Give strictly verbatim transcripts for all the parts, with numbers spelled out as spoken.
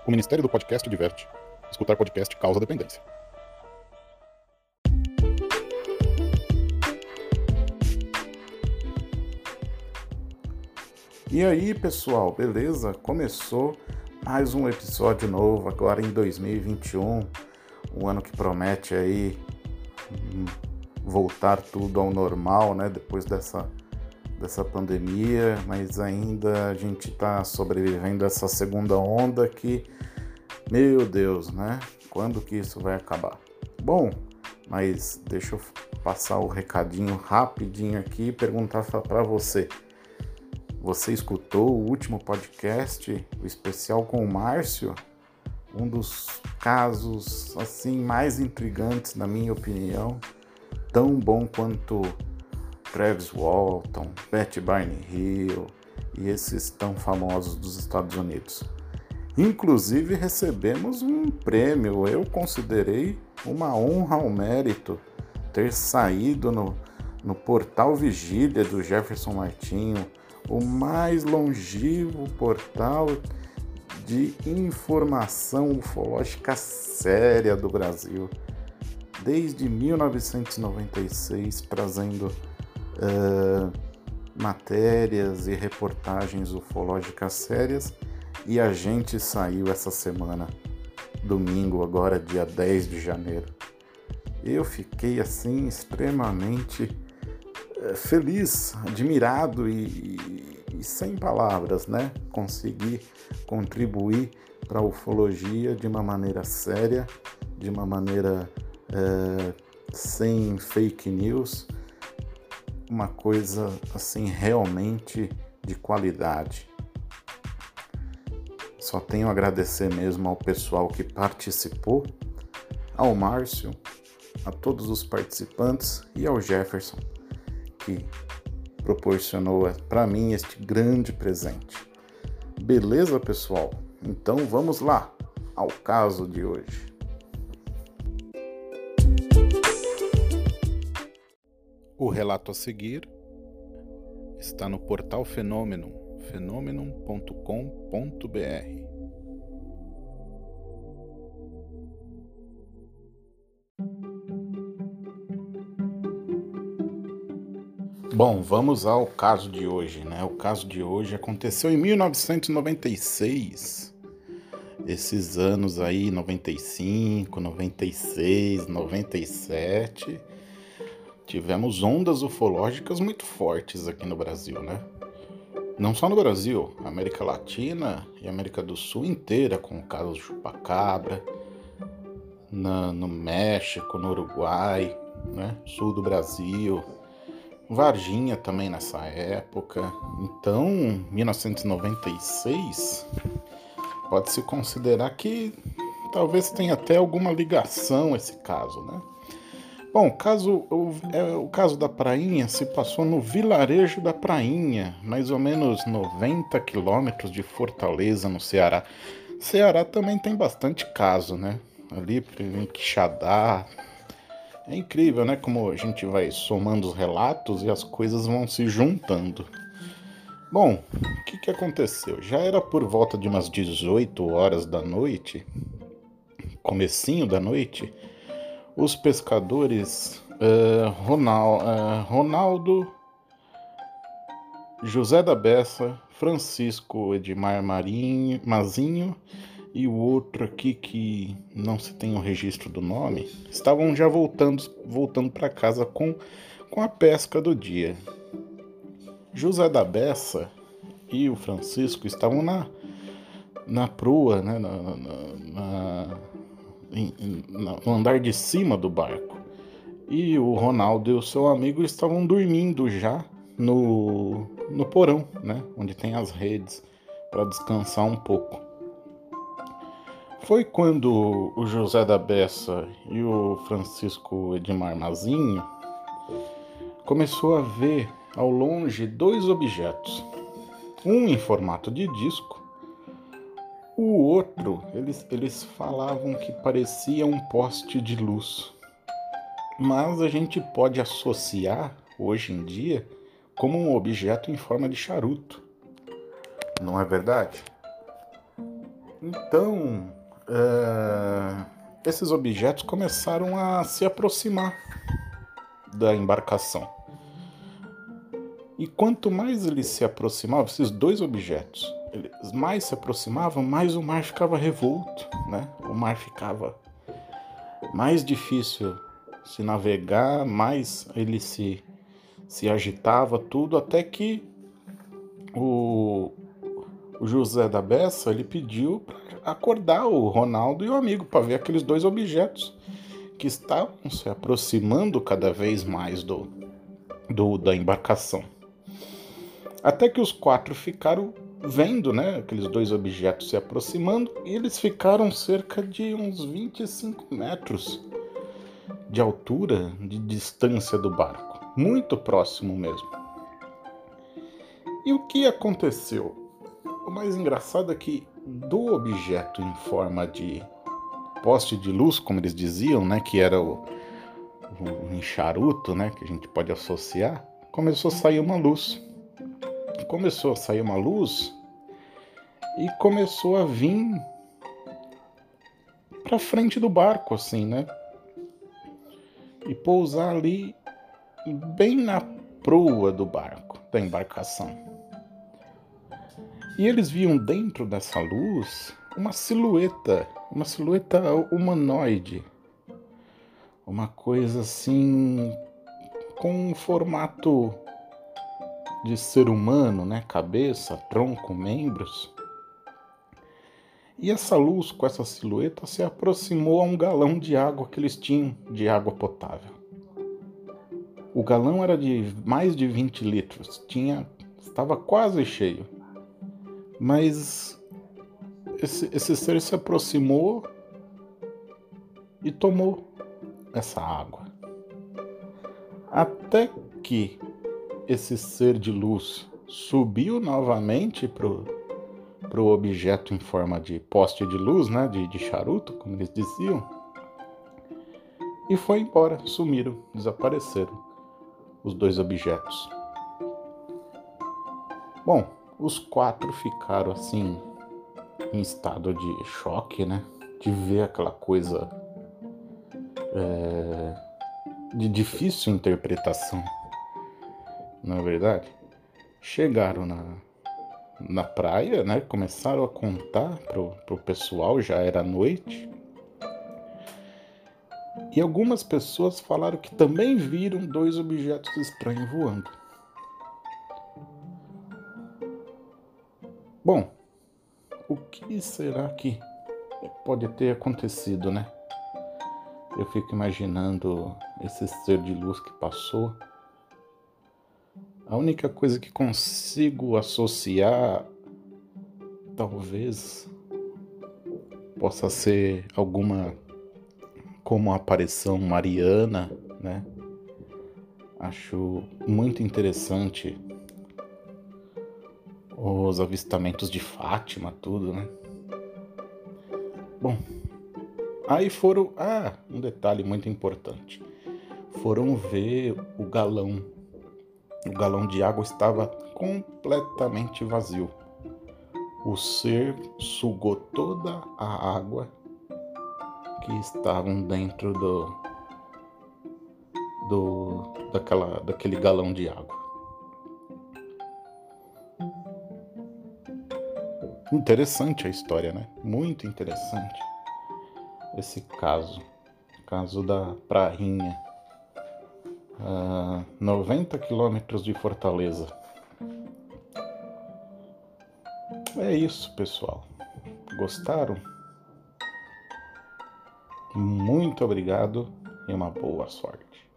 O Ministério do Podcast diverte. Escutar podcast causa dependência. E aí, pessoal, beleza? Começou mais um episódio novo agora em dois mil e vinte e um, um ano que promete aí voltar tudo ao normal, né? Depois dessa, dessa pandemia, mas ainda a gente tá sobrevivendo a essa segunda onda que, meu Deus, né? Quando que isso vai acabar? Bom, mas deixa eu passar o recadinho rapidinho aqui e perguntar para você. Você escutou o último podcast, o especial com o Márcio? Um dos casos assim mais intrigantes, na minha opinião, tão bom quanto Travis Walton, Pat Barney Hill e esses tão famosos dos Estados Unidos. Inclusive recebemos um prêmio, eu considerei uma honra ao mérito ter saído no, no portal Vigília do Jefferson Martinho, o mais longevo portal de informação ufológica séria do Brasil, desde mil novecentos e noventa e seis, trazendo uh, matérias e reportagens ufológicas sérias, e a gente saiu essa semana, domingo, agora dia dez de janeiro. Eu fiquei assim extremamente feliz, admirado e, e, e sem palavras, né? Consegui contribuir para a ufologia de uma maneira séria, de uma maneira é, sem fake news, uma coisa assim realmente de qualidade. Só tenho a agradecer mesmo ao pessoal que participou, ao Márcio, a todos os participantes e ao Jefferson, que proporcionou para mim este grande presente. Beleza, pessoal? Então vamos lá ao caso de hoje. O relato a seguir está no portal Fenômeno, fenômeno ponto com ponto br. Bom, vamos ao caso de hoje, né? O caso de hoje aconteceu em mil novecentos e noventa e seis. Esses anos aí, noventa e cinco, noventa e seis, noventa e sete, tivemos ondas ufológicas muito fortes aqui no Brasil, né? Não só no Brasil, a América Latina e a América do Sul inteira, com o caso do Chupacabra, na, no México, no Uruguai, né? Sul do Brasil, Varginha também nessa época. Então, mil novecentos e noventa e seis pode-se considerar que talvez tenha até alguma ligação esse caso, né? Bom, o caso, o, é, o caso da Prainha se passou no vilarejo da Prainha, mais ou menos noventa quilômetros de Fortaleza, no Ceará. Ceará também tem bastante caso, né? Ali em Quixadá. É incrível, né? Como a gente vai somando os relatos e as coisas vão se juntando. Bom, o que que aconteceu? Já era por volta de umas dezoito horas da noite, comecinho da noite, os pescadores uh, Ronal, uh, Ronaldo, José da Bessa, Francisco Edmar Marinho, Mazinho e o outro aqui que não se tem o registro do nome, estavam já voltando, voltando para casa com, com a pesca do dia. José da Bessa e o Francisco estavam na, na proa, né, na, na, na, na, no andar de cima do barco. E o Ronaldo e o seu amigo estavam dormindo já no, no porão, né, onde tem as redes, para descansar um pouco. Foi quando o José da Bessa e o Francisco Edmar Mazinho começou a ver ao longe dois objetos, um em formato de disco, o outro eles, eles falavam que parecia um poste de luz, mas a gente pode associar hoje em dia como um objeto em forma de charuto, não é verdade? Então, é, esses objetos começaram a se aproximar da embarcação. E quanto mais eles se aproximavam, esses dois objetos, eles mais se aproximavam, mais o mar ficava revolto, né? O mar ficava mais difícil se navegar, mais ele se, se agitava tudo, até que o, o José da Bessa, ele pediu para acordar o Ronaldo e o amigo para ver aqueles dois objetos que estavam se aproximando cada vez mais do, do, da embarcação. Até que os quatro ficaram vendo, né, aqueles dois objetos se aproximando, e eles ficaram cerca de uns vinte e cinco metros de altura, de distância do barco. Muito próximo mesmo. E o que aconteceu? O mais engraçado é que do objeto em forma de poste de luz, como eles diziam, né, que era o, o um charuto, né, que a gente pode associar, começou a sair uma luz. Começou a sair uma luz e começou a vir para frente do barco, assim, né? E pousar ali bem na proa do barco, da embarcação. E eles viam dentro dessa luz uma silhueta, uma silhueta humanoide. Uma coisa assim, com um formato de ser humano, né? Cabeça, tronco, membros. E essa luz com essa silhueta se aproximou a um galão de água que eles tinham, de água potável. O galão era de mais de vinte litros, tinha, estava quase cheio. Mas esse, esse ser se aproximou e tomou essa água. Até que esse ser de luz subiu novamente pro, pro objeto em forma de poste de luz, né, de, de charuto, como eles diziam, e foi embora, sumiram, desapareceram os dois objetos. Bom, os quatro ficaram assim, em estado de choque, né, de ver aquela coisa é, de difícil interpretação. Não é verdade? Chegaram na, na praia, né? Começaram a contar pro, pro pessoal, já era noite. E algumas pessoas falaram que também viram dois objetos estranhos voando. Bom, o que será que pode ter acontecido, né? Eu fico imaginando esse ser de luz que passou. A única coisa que consigo associar, talvez, possa ser alguma, como a aparição mariana, né? Acho muito interessante os avistamentos de Fátima, tudo, né? Bom, aí foram... Ah, um detalhe muito importante. Foram ver o galão. O galão de água estava completamente vazio. O ser sugou toda a água que estavam dentro do, do daquela, daquele galão de água. Interessante a história, né? Muito interessante esse caso. Caso da prainha. A noventa quilômetros de Fortaleza. É isso, pessoal. Gostaram? Muito obrigado e uma boa sorte.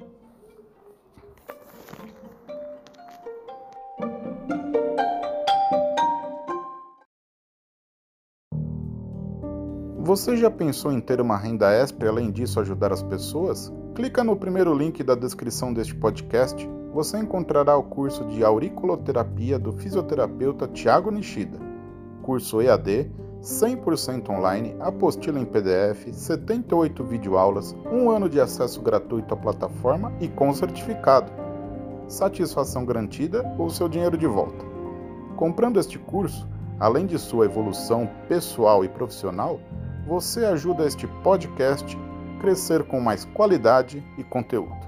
Você já pensou em ter uma renda extra e além disso ajudar as pessoas? Clica no primeiro link da descrição deste podcast. Você encontrará o curso de auriculoterapia do fisioterapeuta Thiago Nishida. Curso E A D, cem por cento online, apostila em P D F, setenta e oito videoaulas, um ano de acesso gratuito à plataforma e com certificado. Satisfação garantida ou seu dinheiro de volta. Comprando este curso, Além de sua evolução pessoal e profissional, você ajuda este podcast a crescer com mais qualidade e conteúdo.